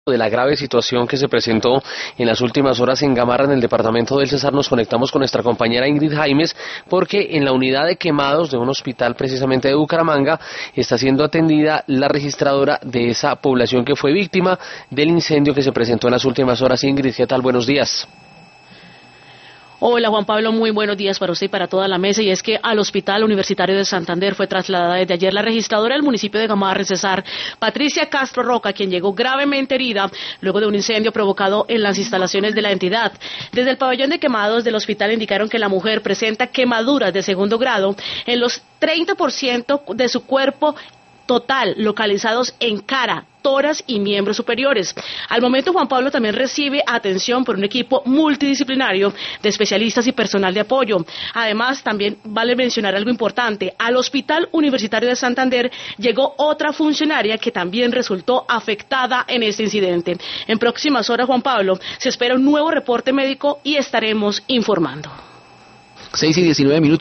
De la grave situación que se presentó en las últimas horas en Gamarra, en el departamento del Cesar, nos conectamos con nuestra compañera Ingrid Jaimes, porque en la unidad de quemados de un hospital precisamente de Bucaramanga está siendo atendida la registradora de esa población que fue víctima del incendio que se presentó en las últimas horas. Ingrid, ¿qué tal? Buenos días. Hola Juan Pablo, muy buenos días para usted y para toda la mesa. Y es que al Hospital Universitario de Santander fue trasladada desde ayer la registradora del municipio de Gamarra, Cesar, Patricia Castro Roca, quien llegó gravemente herida luego de un incendio provocado en las instalaciones de la entidad. Desde el pabellón de quemados del hospital indicaron que la mujer presenta quemaduras de segundo grado en los 30% de su cuerpo total, localizados en cara, tórax y miembros superiores. Al momento, Juan Pablo también recibe atención por un equipo multidisciplinario de especialistas y personal de apoyo. Además, también vale mencionar algo importante: al Hospital Universitario de Santander llegó otra funcionaria que también resultó afectada en este incidente. En próximas horas, Juan Pablo, se espera un nuevo reporte médico y estaremos informando. 6:19